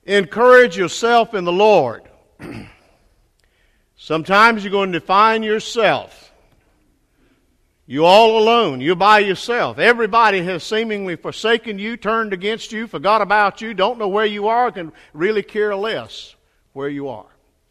Encourage yourself in the Lord. Sometimes you're going to find yourself. You're all alone. You're by yourself. Everybody has seemingly forsaken you, turned against you, forgot about you, don't know where you are, can really care less where you are.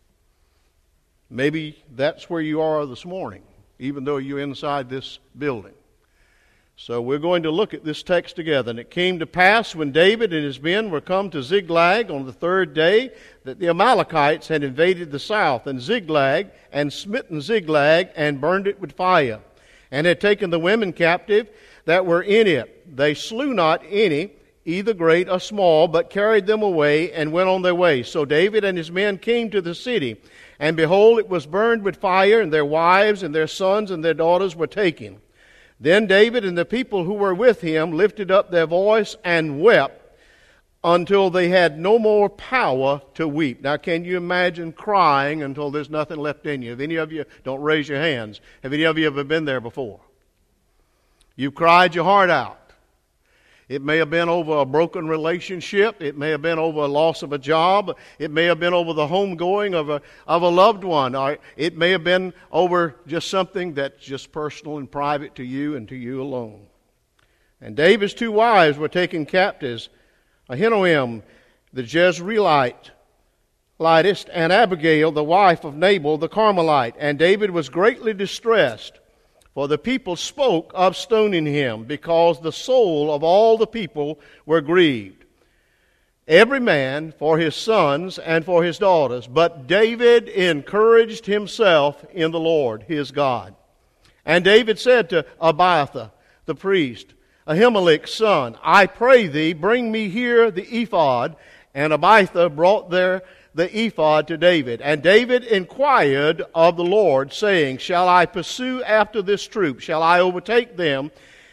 Maybe that's where you are this morning, even though you're inside this building. So we're going to look at this text together. And it came to pass when David and his men were come to Ziklag on the third day that the Amalekites had invaded the south and Ziklag and smitten Ziklag and burned it with fire and had taken the women captive that were in it. They slew not any, either great or small, but carried them away and went on their way. So David and his men came to the city, and behold, it was burned with fire, and their wives and their sons and their daughters were taken. Then David and the people who were with him lifted up their voice and wept until they had no more power to weep. Now, can you imagine crying until there's nothing left in you? Have any of you, don't raise your hands, have any of you ever been there before? You've cried your heart out. It may have been over a broken relationship. It may have been over a loss of a job. It may have been over the homegoing of a loved one. Or it may have been over just something that's just personal and private to you and to you alone. And David's two wives were taken captives, Ahinoam the Jezreelite, and Abigail the wife of Nabal the Carmelite. And David was greatly distressed, for the people spoke of stoning him, because the soul of all the people were grieved, every man for his sons and for his daughters. But David encouraged himself in the Lord his God. And David said to Abiathar the priest, Ahimelech's son, I pray thee, bring me here the ephod. And Abiathar brought there the ephod to David. And David inquired of the Lord, saying, shall I pursue after this troop? Shall I overtake them?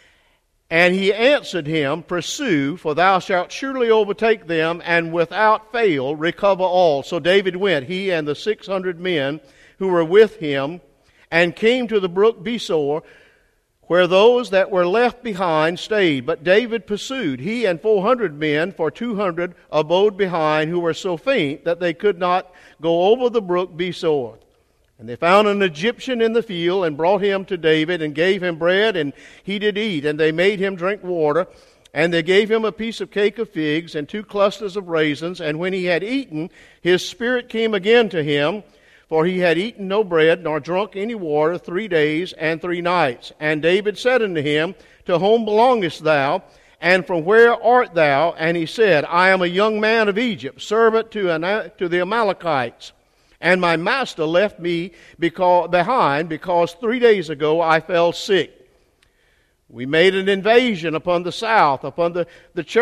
And he answered him, pursue, for thou shalt surely overtake them, and without fail recover all. So David went, he and the 600 men who were with him, and came to the brook Besor, where those that were left behind stayed. But David pursued, he and 400 men, for 200 abode behind, who were so faint that they could not go over the brook Besor. And they found an Egyptian in the field, and brought him to David, and gave him bread, and he did eat. And they made him drink water, and they gave him a piece of cake of figs, and 2 clusters of raisins. And when he had eaten, his spirit came again to him, for he had eaten no bread, nor drunk any water 3 days and 3 nights. And David said unto him, to whom belongest thou, and from where art thou? And he said, I am a young man of Egypt, servant to the Amalekites. And my master left me behind, because 3 days ago I fell sick. We made an invasion upon the south, upon the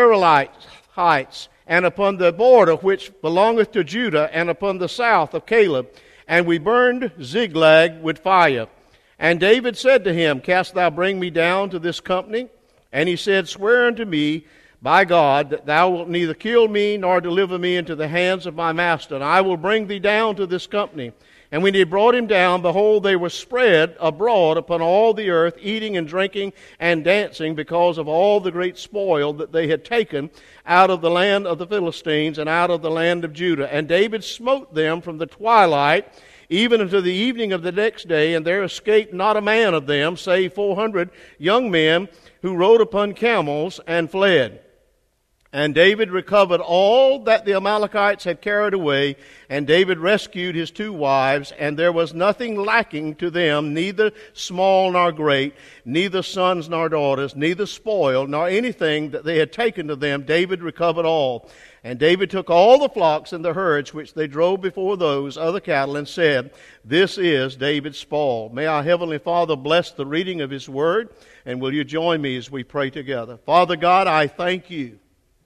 Cheralites, and upon the border which belongeth to Judah, and upon the south of Caleb. And we burned Ziklag with fire. And David said to him, Canst thou bring me down to this company? And he said, Swear unto me by God that thou wilt neither kill me nor deliver me into the hands of my master, and I will bring thee down to this company. And when he brought him down, behold, they were spread abroad upon all the earth, eating and drinking and dancing, because of all the great spoil that they had taken out of the land of the Philistines and out of the land of Judah. And David smote them from the twilight even unto the evening of the next day, and there escaped not a man of them, save 400 young men who rode upon camels and fled. And David recovered all that the Amalekites had carried away, and David rescued his 2 wives, and there was nothing lacking to them, neither small nor great, neither sons nor daughters, neither spoil, nor anything that they had taken to them. David recovered all. And David took all the flocks and the herds which they drove before those other cattle, and said, This is David's spoil. May our Heavenly Father bless the reading of His Word, and will you join me as we pray together. Father God, I thank you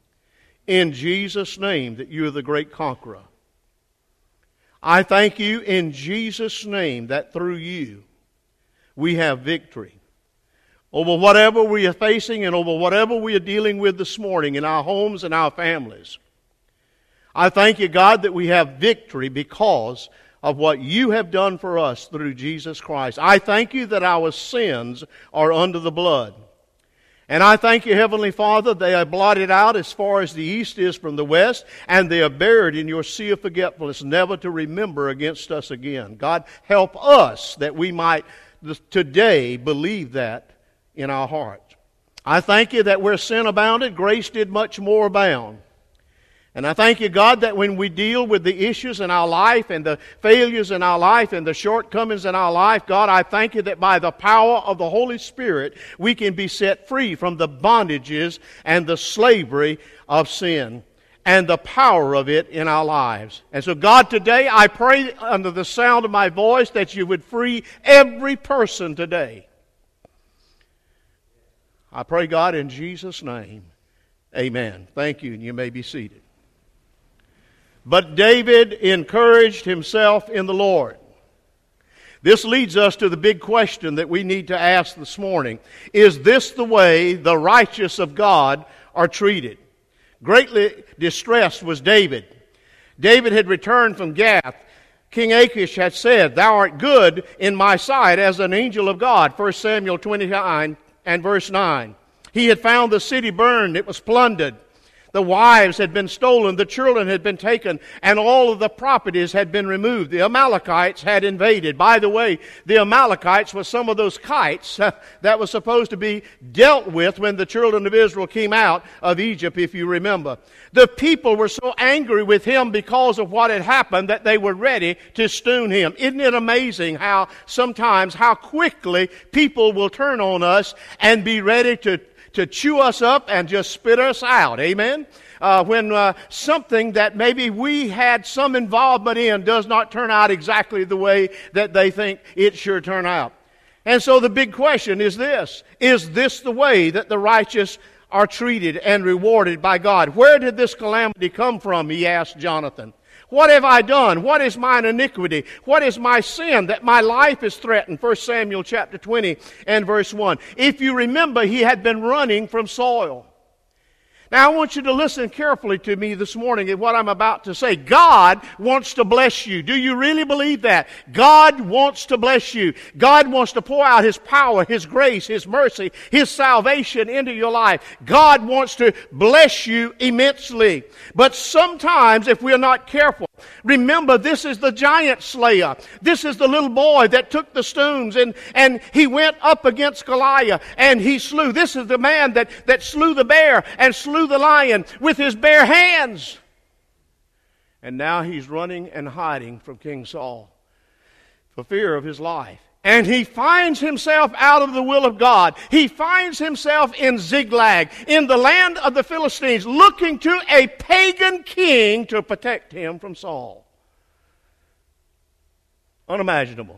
in Jesus' name that you are the great conqueror. I thank you in Jesus' name that through you we have victory over whatever we are facing and over whatever we are dealing with this morning in our homes and our families. I thank you, God, that we have victory because of what you have done for us through Jesus Christ. I thank you that our sins are under the blood. And I thank you, Heavenly Father, they are blotted out as far as the east is from the west, and they are buried in your sea of forgetfulness, never to remember against us again. God, help us that we might today believe that in our hearts. I thank you that where sin abounded, grace did much more abound. And I thank you, God, that when we deal with the issues in our life and the failures in our life and the shortcomings in our life, God, I thank you that by the power of the Holy Spirit, we can be set free from the bondages and the slavery of sin and the power of it in our lives. And so, God, today I pray under the sound of my voice that you would free every person today. I pray, God, in Jesus' name. Amen. Thank you, and you may be seated. But David encouraged himself in the Lord. This leads us to the big question that we need to ask this morning. Is this the way the righteous of God are treated? Greatly distressed was David. David had returned from Gath. King Achish had said, "Thou art good in my sight as an angel of God." 1 Samuel 29 and verse 9. He had found the city burned. It was plundered. The wives had been stolen, the children had been taken, and all of the properties had been removed. The Amalekites had invaded. By the way, the Amalekites were some of those kites that was supposed to be dealt with when the children of Israel came out of Egypt, if you remember. The people were so angry with him because of what had happened that they were ready to stone him. Isn't it amazing how quickly people will turn on us and be ready to chew us up and just spit us out. Amen? When something that maybe we had some involvement in does not turn out exactly the way that they think it should turn out. And so the big question is this. Is this the way that the righteous are treated and rewarded by God? Where did this calamity come from? He asked Jonathan. What have I done? What is mine iniquity? What is my sin that my life is threatened? 1 Samuel chapter 20 and verse 1. If you remember, he had been running from Saul. Now, I want you to listen carefully to me this morning at what I'm about to say. God wants to bless you. Do you really believe that? God wants to bless you. God wants to pour out His power, His grace, His mercy, His salvation into your life. God wants to bless you immensely. But sometimes, if we're not careful, remember, this is the giant slayer. This is the little boy that took the stones and he went up against Goliath and he slew. This is the man that slew the bear and slew the lion with his bare hands. And now he's running and hiding from King Saul for fear of his life. And he finds himself out of the will of God. He finds himself in Ziklag, in the land of the Philistines, looking to a pagan king to protect him from Saul. Unimaginable.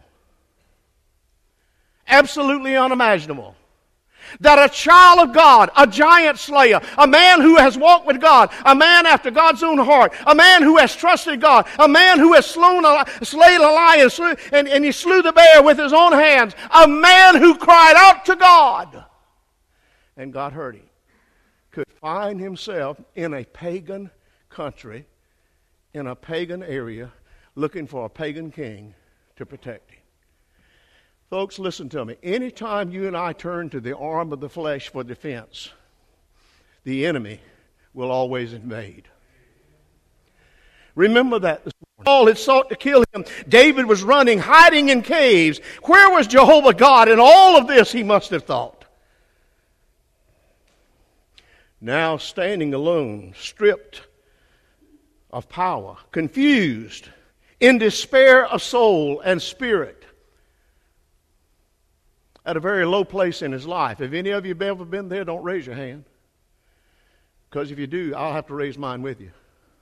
Absolutely unimaginable. That a child of God, a giant slayer, a man who has walked with God, a man after God's own heart, a man who has trusted God, a man who has slain a lion, and he slew the bear with his own hands, a man who cried out to God, and God heard him, could find himself in a pagan country, in a pagan area, looking for a pagan king to protect him. Folks, listen to me. Anytime you and I turn to the arm of the flesh for defense, the enemy will always invade. Remember that this morning. Saul had sought to kill him. David was running, hiding in caves. Where was Jehovah God in all of this, he must have thought. Now standing alone, stripped of power, confused, in despair of soul and spirit, at a very low place in his life. If any of you have ever been there, don't raise your hand. Because if you do, I'll have to raise mine with you.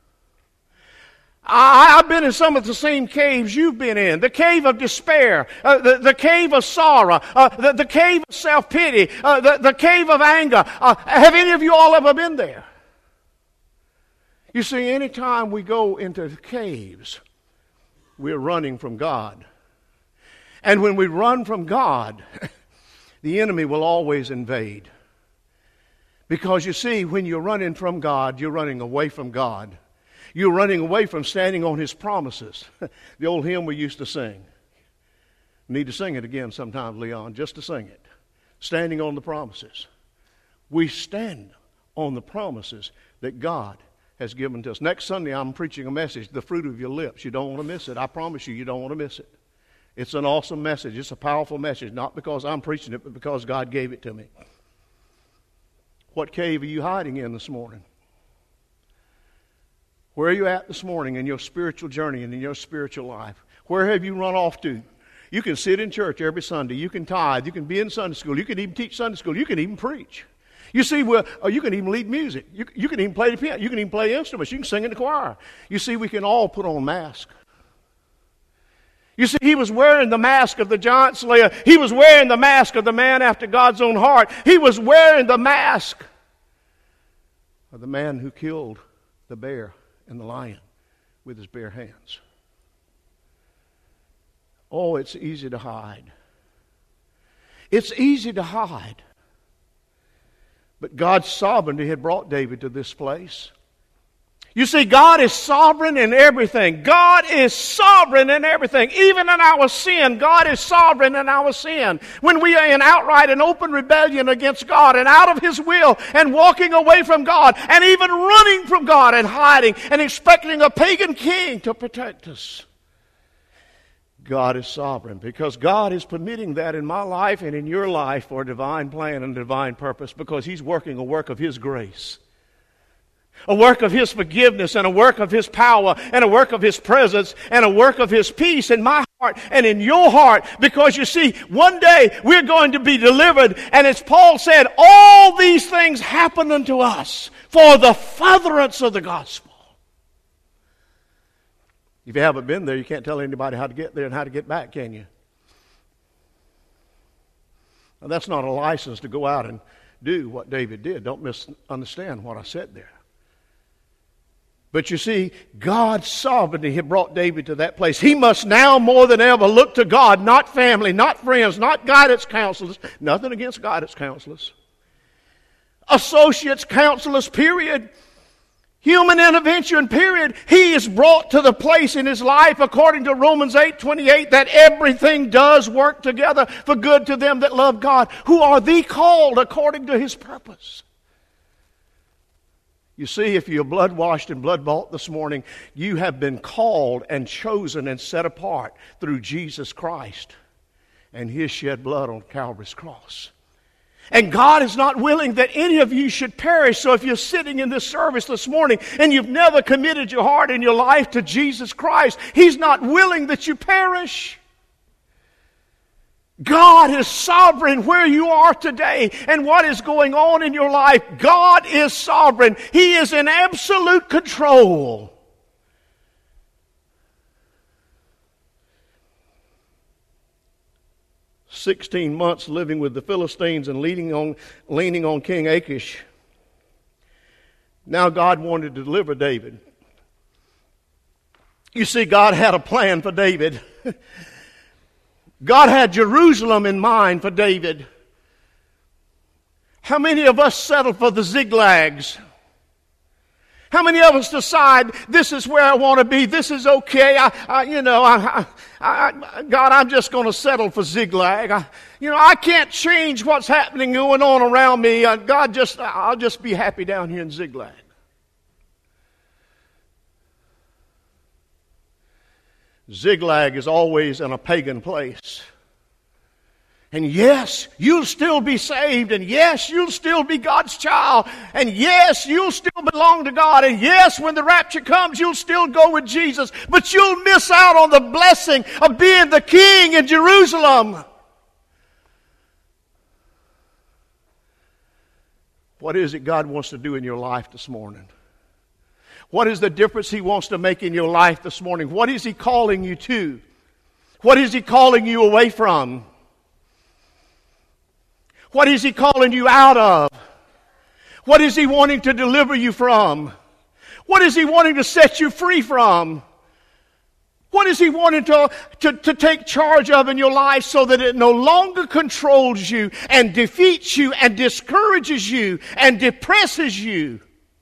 I've been in some of the same caves you've been in. The cave of despair, the cave of sorrow, the cave of self-pity, the cave of anger. Have any of you all ever been there? You see, anytime we go into the caves, we're running from God. And when we run from God, the enemy will always invade. Because you see, when you're running from God, you're running away from God. You're running away from standing on His promises. The old hymn we used to sing. Need to sing it again sometime, Leon, just to sing it. Standing on the promises. We stand on the promises that God has given to us. Next Sunday, I'm preaching a message, the fruit of your lips. You don't want to miss it. I promise you, you don't want to miss it. It's an awesome message. It's a powerful message, not because I'm preaching it, but because God gave it to me. What cave are you hiding in this morning? Where are you at this morning in your spiritual journey and in your spiritual life? Where have you run off to? You can sit in church every Sunday. You can tithe. You can be in Sunday school. You can even teach Sunday school. You can even preach. You see, you can even lead music. You can even play the piano. You can even play instruments. You can sing in the choir. You see, we can all put on masks. You see, he was wearing the mask of the giant slayer. He was wearing the mask of the man after God's own heart. He was wearing the mask of the man who killed the bear and the lion with his bare hands. Oh, it's easy to hide. It's easy to hide. But God's sovereignty had brought David to this place. You see, God is sovereign in everything. God is sovereign in everything. Even in our sin, God is sovereign in our sin. When we are in outright and open rebellion against God and out of His will and walking away from God and even running from God and hiding and expecting a pagan king to protect us. God is sovereign because God is permitting that in my life and in your life for a divine plan and divine purpose because He's working a work of His grace. A work of His forgiveness and a work of His power and a work of His presence and a work of His peace in my heart and in your heart. Because you see, one day we're going to be delivered. And as Paul said, all these things happen unto us for the furtherance of the gospel. If you haven't been there, you can't tell anybody how to get there and how to get back, can you? Now, that's not a license to go out and do what David did. Don't misunderstand what I said there. But you see, God's sovereignty had brought David to that place. He must now more than ever look to God, not family, not friends, not guidance counselors. Nothing against guidance counselors. Associates, counselors, period. Human intervention, period. He is brought to the place in his life, according to Romans 8:28, that everything does work together for good to them that love God, who are the called according to His purpose. You see, if you're blood-washed and blood-bought this morning, you have been called and chosen and set apart through Jesus Christ and His shed blood on Calvary's cross. And God is not willing that any of you should perish. So if you're sitting in this service this morning and you've never committed your heart and your life to Jesus Christ, He's not willing that you perish. God is sovereign where you are today and what is going on in your life. God is sovereign. He is in absolute control. "16 months living with the Philistines and leaning on King Achish. Now God wanted to deliver David. You see, God had a plan for David. God had Jerusalem in mind for David. How many of us settle for the Ziglags? How many of us decide, this is where I want to be, this is okay, God, I'm just going to settle for Ziglag. I can't change what's happening, going on around me. I'll just be happy down here in Ziglag. Ziglag is always in a pagan place. And yes, you'll still be saved. And yes, you'll still be God's child. And yes, you'll still belong to God. And yes, when the rapture comes, you'll still go with Jesus. But you'll miss out on the blessing of being the king in Jerusalem. What is it God wants to do in your life this morning? What is the difference He wants to make in your life this morning? What is He calling you to? What is He calling you away from? What is He calling you out of? What is He wanting to deliver you from? What is He wanting to set you free from? What is He wanting to take charge of in your life so that it no longer controls you and defeats you and discourages you and depresses you?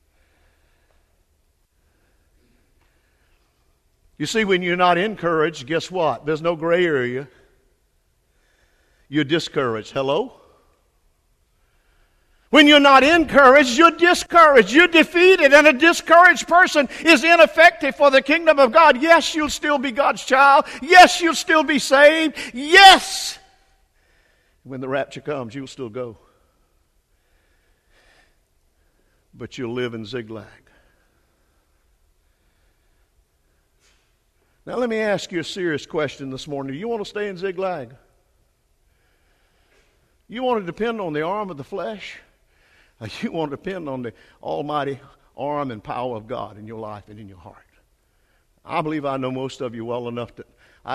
You see, when you're not encouraged, guess what? There's no gray area. You're discouraged. Hello? When you're not encouraged, you're discouraged. You're defeated, and a discouraged person is ineffective for the kingdom of God. Yes, you'll still be God's child. Yes, you'll still be saved. Yes. When the rapture comes, you'll still go. But you'll live in Ziklag. Now let me ask you a serious question this morning. Do you want to stay in Ziklag? You want to depend on the arm of the flesh? Or you want to depend on the almighty arm and power of God in your life and in your heart? I believe I know most of you well enough that I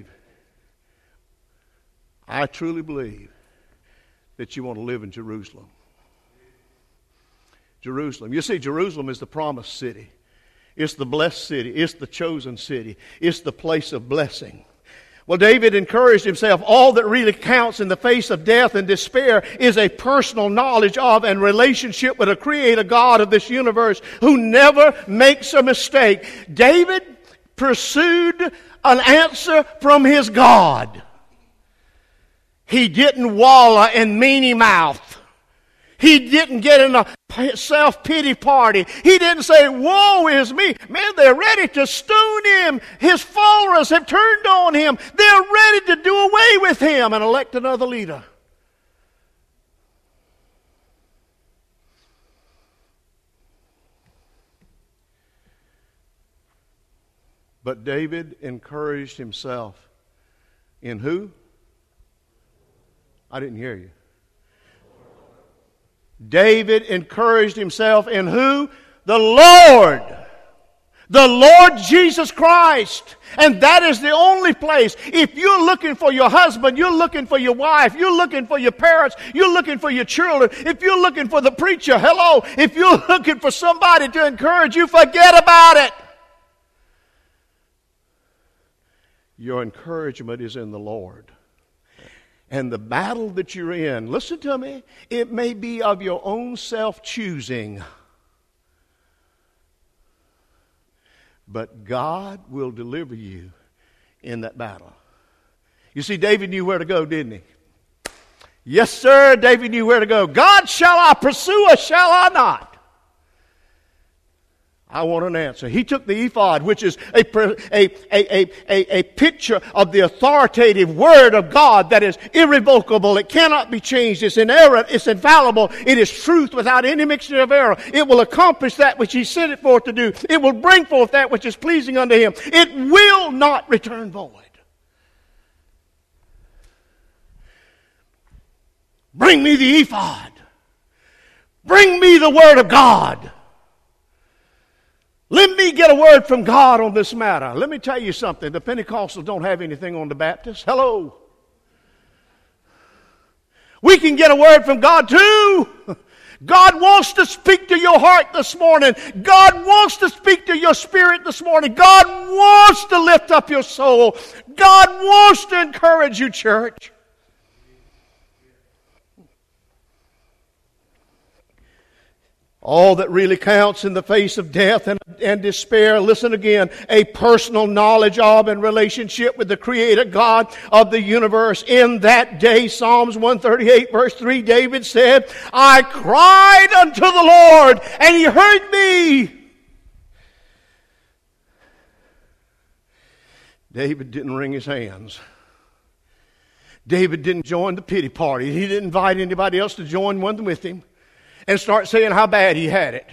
truly believe that you want to live in Jerusalem. Jerusalem. You see, Jerusalem is the promised city. It's the blessed city. It's the chosen city. It's the place of blessing. Well, David encouraged himself. All that really counts in the face of death and despair is a personal knowledge of and relationship with a creator God of this universe who never makes a mistake. David pursued an answer from his God. He didn't wallow in meanie mouth. He didn't get in a self-pity party. He didn't say, woe is me. Man, they're ready to stone him. His followers have turned on him. They're ready to do away with him and elect another leader. But David encouraged himself in who? I didn't hear you. David encouraged himself in who? The Lord. The Lord Jesus Christ. And that is the only place. If you're looking for your husband, you're looking for your wife, you're looking for your parents, you're looking for your children, if you're looking for the preacher, hello, if you're looking for somebody to encourage you, forget about it. Your encouragement is in the Lord. And the battle that you're in, listen to me, it may be of your own self-choosing. But God will deliver you in that battle. You see, David knew where to go, didn't he? Yes, sir, David knew where to go. God, shall I pursue or shall I not? I want an answer. He took the ephod, which is a picture of the authoritative word of God that is irrevocable. It cannot be changed. It's inerrant. It's infallible. It is truth without any mixture of error. It will accomplish that which He sent it forth to do. It will bring forth that which is pleasing unto Him. It will not return void. Bring me the ephod. Bring me the word of God. Let me get a word from God on this matter. Let me tell you something. The Pentecostals don't have anything on the Baptists. Hello. We can get a word from God too. God wants to speak to your heart this morning. God wants to speak to your spirit this morning. God wants to lift up your soul. God wants to encourage you, church. All that really counts in the face of death and despair, listen again, a personal knowledge of and relationship with the Creator God of the universe. In that day, Psalms 138 verse 3, David said, I cried unto the Lord, and He heard me. David didn't wring his hands. David didn't join the pity party. He didn't invite anybody else to join one with him and start saying how bad he had it.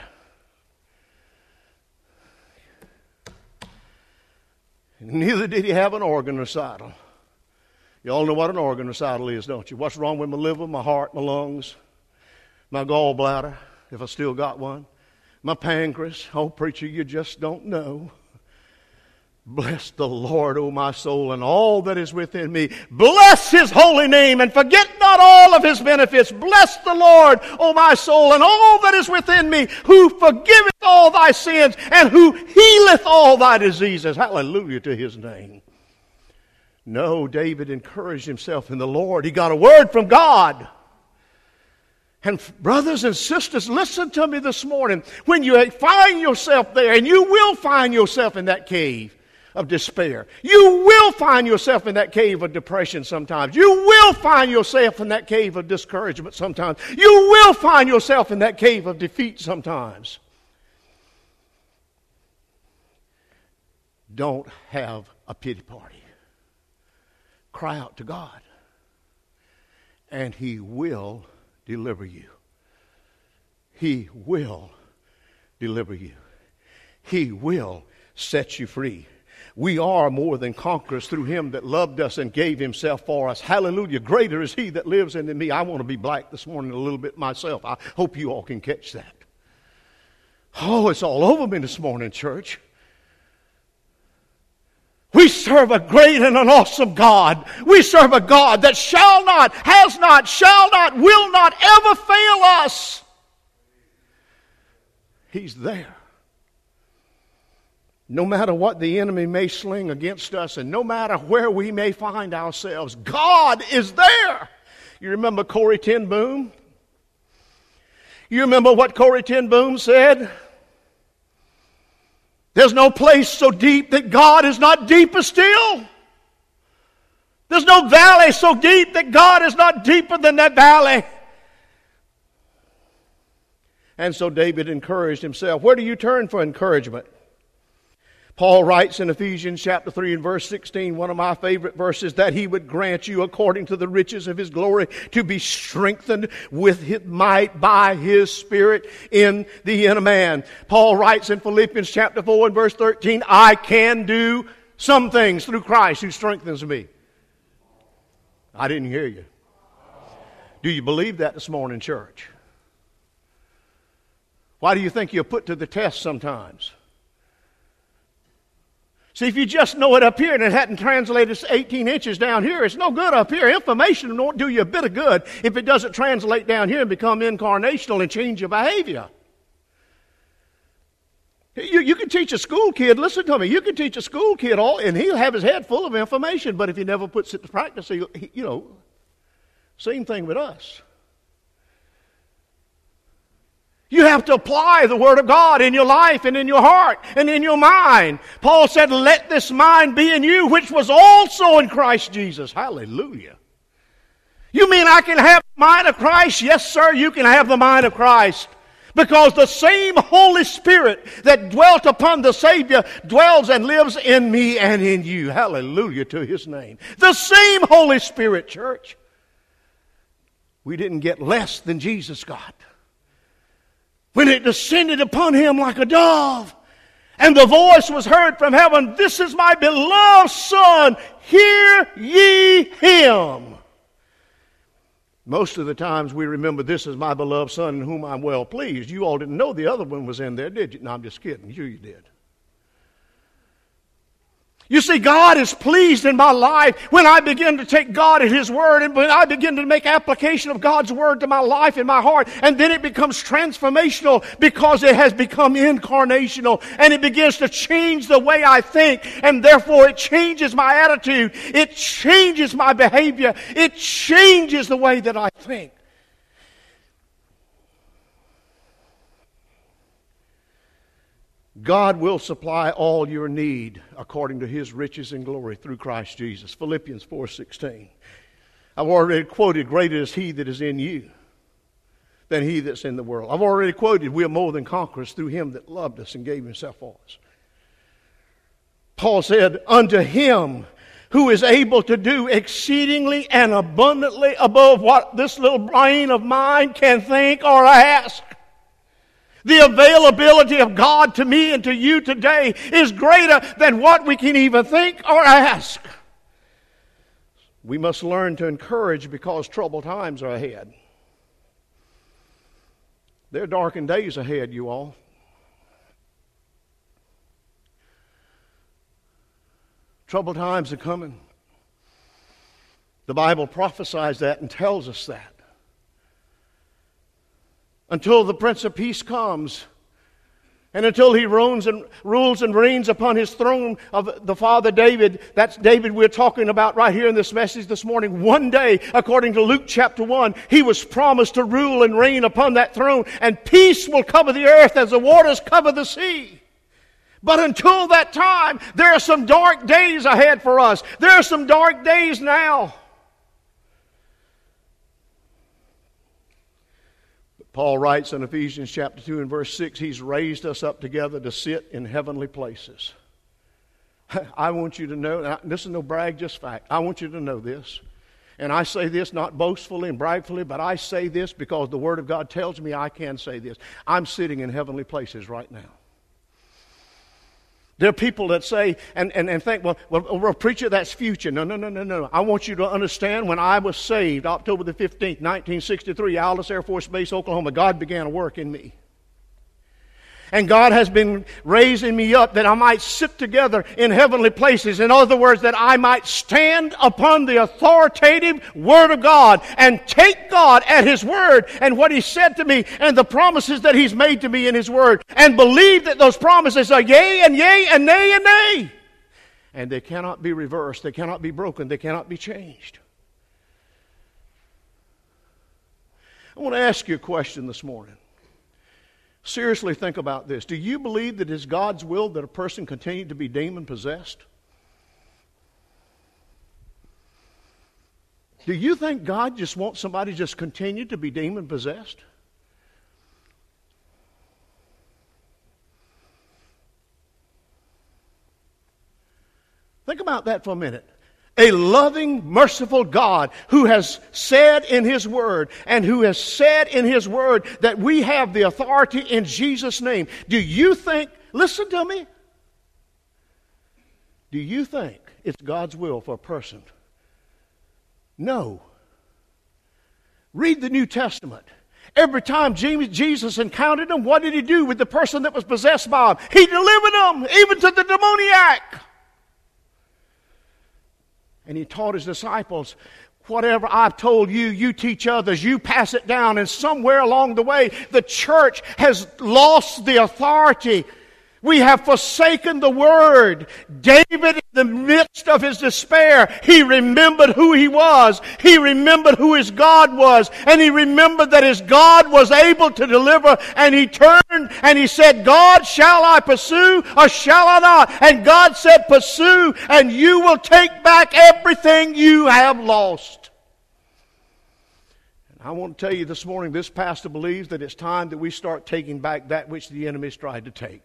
Neither did he have an organ recital. You all know what an organ recital is, don't you? What's wrong with my liver, my heart, my lungs, my gallbladder, if I still got one, my pancreas? Oh, preacher, you just don't know. Bless the Lord, O my soul, and all that is within me. Bless His holy name, and forget not all of His benefits. Bless the Lord, O my soul, and all that is within me, who forgiveth all thy sins, and who healeth all thy diseases. Hallelujah to His name. No, David encouraged himself in the Lord. He got a word from God. And brothers and sisters, listen to me this morning. When you find yourself there, and you will find yourself in that cave, of despair. You will find yourself in that cave of depression sometimes. You will find yourself in that cave of discouragement sometimes. You will find yourself in that cave of defeat sometimes. Don't have a pity party. Cry out to God, and He will deliver you. He will deliver you. He will set you free. We are more than conquerors through Him that loved us and gave Himself for us. Hallelujah. Greater is He that lives in me. I want to be black this morning a little bit myself. I hope you all can catch that. Oh, it's all over me this morning, church. We serve a great and an awesome God. We serve a God that shall not, has not, shall not, will not ever fail us. He's there. No matter what the enemy may sling against us and no matter where we may find ourselves, God is there. You remember Corrie ten Boom? You remember what Corrie ten Boom said? There's no place so deep that God is not deeper still. There's no valley so deep that God is not deeper than that valley. And so David encouraged himself. Where do you turn for encouragement? Paul writes in Ephesians chapter 3 and verse 16, one of my favorite verses, that He would grant you according to the riches of His glory to be strengthened with His might by His Spirit in the inner man. Paul writes in Philippians chapter 4 and verse 13, I can do some things through Christ who strengthens me. I didn't hear you. Do you believe that this morning, church? Why do you think you're put to the test sometimes? See, if you just know it up here and it hadn't translated 18 inches down here, it's no good up here. Information won't do you a bit of good if it doesn't translate down here and become incarnational and change your behavior. You can teach a school kid, listen to me, you can teach a school kid all, and he'll have his head full of information, but if he never puts it to practice, same thing with us. You have to apply the Word of God in your life and in your heart and in your mind. Paul said, let this mind be in you, which was also in Christ Jesus. Hallelujah. You mean I can have the mind of Christ? Yes, sir, you can have the mind of Christ. Because the same Holy Spirit that dwelt upon the Savior dwells and lives in me and in you. Hallelujah to His name. The same Holy Spirit, church. We didn't get less than Jesus got. When it descended upon Him like a dove, and the voice was heard from heaven, this is my beloved Son, hear ye Him. Most of the times we remember, this is my beloved Son in whom I'm well pleased. You all didn't know the other one was in there, did you? No, I'm just kidding. You did. You see, God is pleased in my life when I begin to take God at His Word and when I begin to make application of God's Word to my life and my heart, and then it becomes transformational because it has become incarnational and it begins to change the way I think, and therefore it changes my attitude, it changes my behavior, it changes the way that I think. God will supply all your need according to His riches and glory through Christ Jesus. Philippians 4:16. I've already quoted, greater is He that is in you than he that's in the world. I've already quoted, we are more than conquerors through Him that loved us and gave Himself for us. Paul said, unto Him who is able to do exceedingly and abundantly above what this little brain of mine can think or ask. The availability of God to me and to you today is greater than what we can even think or ask. We must learn to encourage because troubled times are ahead. There are darkened days ahead, you all. Troubled times are coming. The Bible prophesies that and tells us that. Until the Prince of Peace comes, and until He rules and reigns upon His throne of the Father David. That's David we're talking about right here in this message this morning. One day, according to Luke chapter 1, he was promised to rule and reign upon that throne, and peace will cover the earth as the waters cover the sea. But until that time, there are some dark days ahead for us. There are some dark days now. But Paul writes in Ephesians chapter 2 and verse 6, He's raised us up together to sit in heavenly places. I want you to know, this is no brag, just fact. I want you to know this. And I say this not boastfully and bragfully, but I say this because the Word of God tells me I can say this. I'm sitting in heavenly places right now. There are people that say and think, well, preacher, that's future. No. I want you to understand, when I was saved, October the 15th, 1963, Alice Air Force Base, Oklahoma, God began a work in me. And God has been raising me up that I might sit together in heavenly places. In other words, that I might stand upon the authoritative Word of God and take God at His Word and what He said to me and the promises that He's made to me in His Word, and believe that those promises are yea and nay and nay. And they cannot be reversed. They cannot be broken. They cannot be changed. I want to ask you a question this morning. Seriously think about this. Do you believe that it's God's will that a person continue to be demon-possessed? Do you think God just wants somebody to just continue to be demon-possessed? Think about that for a minute. A loving, merciful God who has said in His Word and who has said in His Word that we have the authority in Jesus' name. Do you think, listen to me, do you think it's God's will for a person? No. Read the New Testament. Every time Jesus encountered them, what did He do with the person that was possessed by him? He delivered them, even to the demoniac. And He taught His disciples, whatever I've told you, you teach others, you pass it down. And somewhere along the way, the church has lost the authority. We have forsaken the Word. David, in the midst of his despair, he remembered who he was. He remembered who his God was. And he remembered that his God was able to deliver. And he turned and he said, God, shall I pursue or shall I not? And God said, pursue, and you will take back everything you have lost. And I want to tell you this morning, this pastor believes that it's time that we start taking back that which the enemy has tried to take.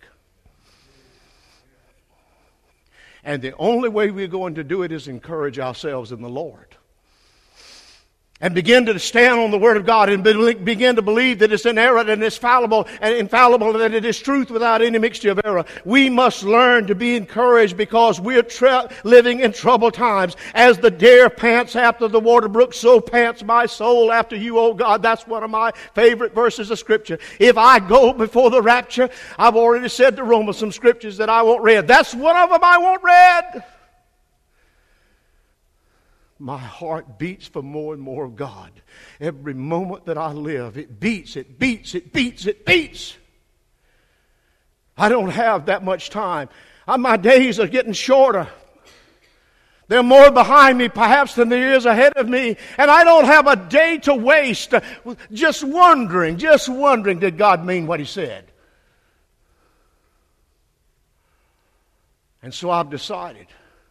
And the only way we're going to do it is encourage ourselves in the Lord. And begin to stand on the Word of God and begin to believe that it's inerrant and it's fallible and infallible, that it is truth without any mixture of error. We must learn to be encouraged because we're living in troubled times. As the deer pants after the water brook, so pants my soul after you, O God. That's one of my favorite verses of Scripture. If I go before the rapture, I've already said to Romans some scriptures that I want read. That's one of them I want read. My heart beats for more and more of God. Every moment that I live, it beats, it beats, it beats, it beats. I don't have that much time. My days are getting shorter. There are more behind me perhaps than there is ahead of me. And I don't have a day to waste just wondering, did God mean what He said? And so I've decided,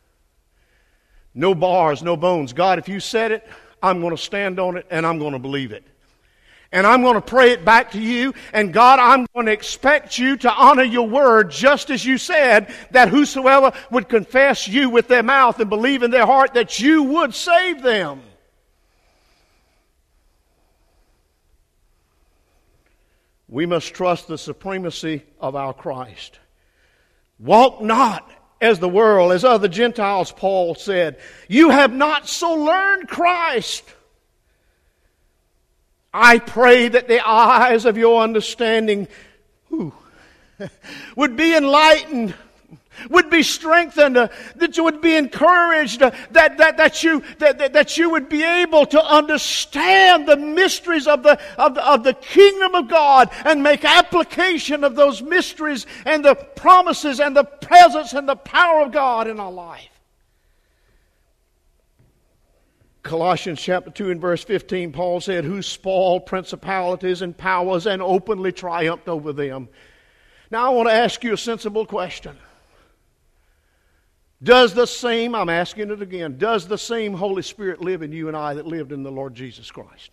no bars, no bones. God, if you said it, I'm going to stand on it and I'm going to believe it. And I'm going to pray it back to you. And God, I'm going to expect you to honor your word just as you said that whosoever would confess you with their mouth and believe in their heart that you would save them. We must trust the supremacy of our Christ. Walk not as the world, as other Gentiles, Paul said. You have not so learned Christ. I pray that the eyes of your understanding would be enlightened, would be strengthened, that you would be encouraged, that you would be able to understand the mysteries of the kingdom of God and make application of those mysteries and the promises and the presence and the power of God in our life. Colossians chapter 2 and verse 15, Paul said, who spoiled principalities and powers and openly triumphed over them. Now I want to ask you a sensible question. Does the same, I'm asking it again, does the same Holy Spirit live in you and I that lived in the Lord Jesus Christ?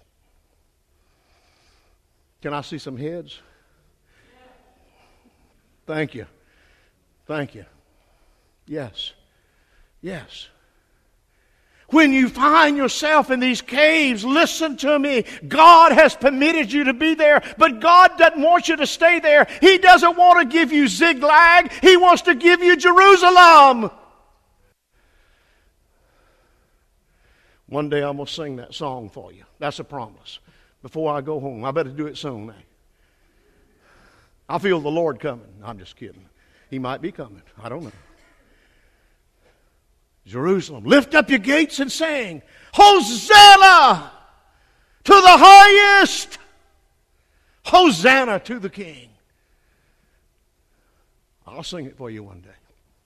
Can I see some heads? Thank you. Thank you. Yes. Yes. When you find yourself in these caves, listen to me. God has permitted you to be there, but God doesn't want you to stay there. He doesn't want to give you Ziklag. He wants to give you Jerusalem. One day I'm going to sing that song for you. That's a promise. Before I go home. I better do it soon now. I feel the Lord coming. I'm just kidding. He might be coming. I don't know. Jerusalem, lift up your gates and sing, Hosanna to the highest. Hosanna to the King. I'll sing it for you one day.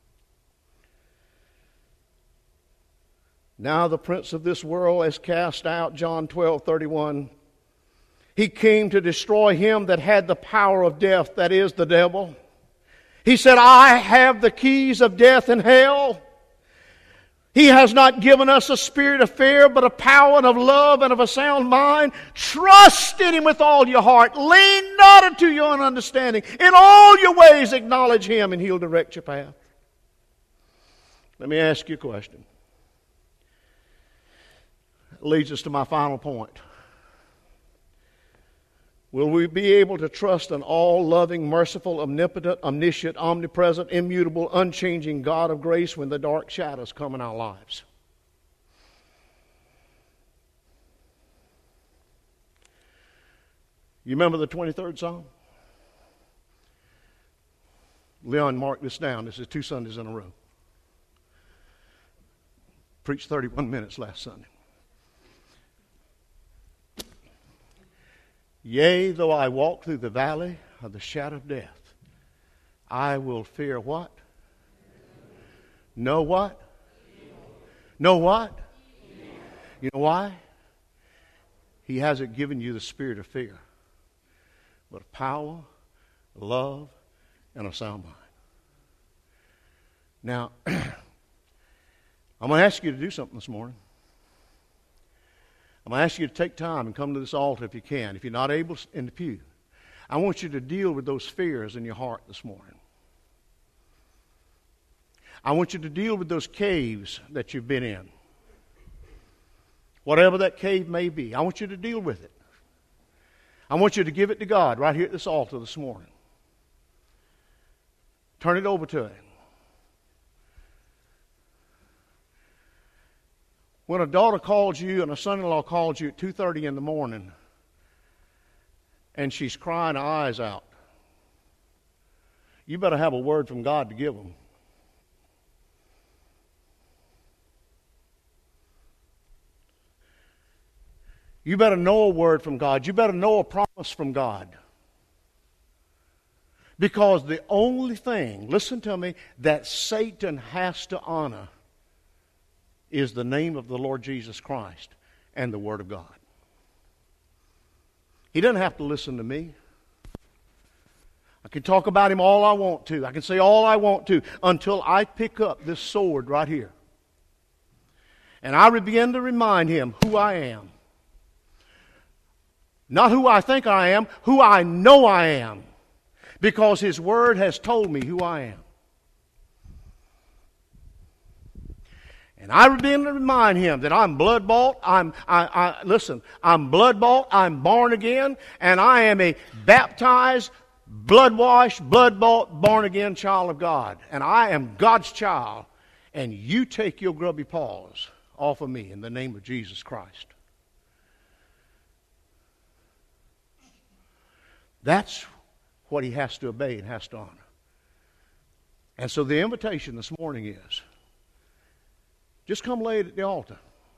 Now the prince of this world is cast out, John 12:31. He came to destroy him that had the power of death, that is, the devil. He said, I have the keys of death and hell. He has not given us a spirit of fear, but of power and of love and of a sound mind. Trust in Him with all your heart. Lean not unto your own understanding. In all your ways acknowledge Him, and He'll direct your path. Let me ask you a question. That leads us to my final point. Will we be able to trust an all-loving, merciful, omnipotent, omniscient, omnipresent, immutable, unchanging God of grace when the dark shadows come in our lives? You remember the 23rd Psalm? Leon marked this down. This is 2 Sundays in a row. Preached 31 minutes last Sunday. Yea, though I walk through the valley of the shadow of death, I will fear what? No what? No what? You know why? He hasn't given you the spirit of fear, but of power, love, and a sound mind. Now, I'm going to ask you to do something this morning. I'm going to ask you to take time and come to this altar if you can. If you're not able, in the pew. I want you to deal with those fears in your heart this morning. I want you to deal with those caves that you've been in. Whatever that cave may be, I want you to deal with it. I want you to give it to God right here at this altar this morning. Turn it over to Him. When a daughter calls you and a son-in-law calls you at 2:30 in the morning and she's crying her eyes out, you better have a word from God to give them. You better know a word from God. You better know a promise from God. Because the only thing, listen to me, that Satan has to honor is the name of the Lord Jesus Christ and the Word of God. He doesn't have to listen to me. I can talk about Him all I want to. I can say all I want to until I pick up this sword right here. And I begin to remind Him who I am. Not who I think I am, who I know I am. Because His Word has told me who I am. And I begin to remind Him that I'm blood-bought. I'm blood-bought. I'm born again. And I am a baptized, blood-washed, blood-bought, born-again child of God. And I am God's child. And you take your grubby paws off of me in the name of Jesus Christ. That's what He has to obey and has to honor. And so the invitation this morning is, just come lay it at the altar.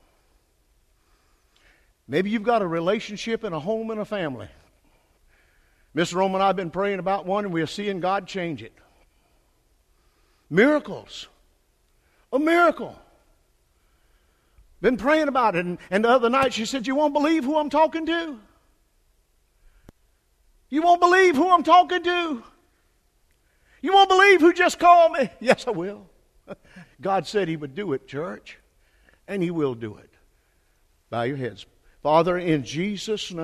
Maybe you've got a relationship in a home and a family. Miss Roma and I have been praying about one, and we are seeing God change it. Miracles. A miracle. Been praying about it, and the other night she said, you won't believe who I'm talking to. You won't believe who I'm talking to. You won't believe who just called me. Yes, I will. God said He would do it, church, and He will do it. Bow your heads. Father, in Jesus' name.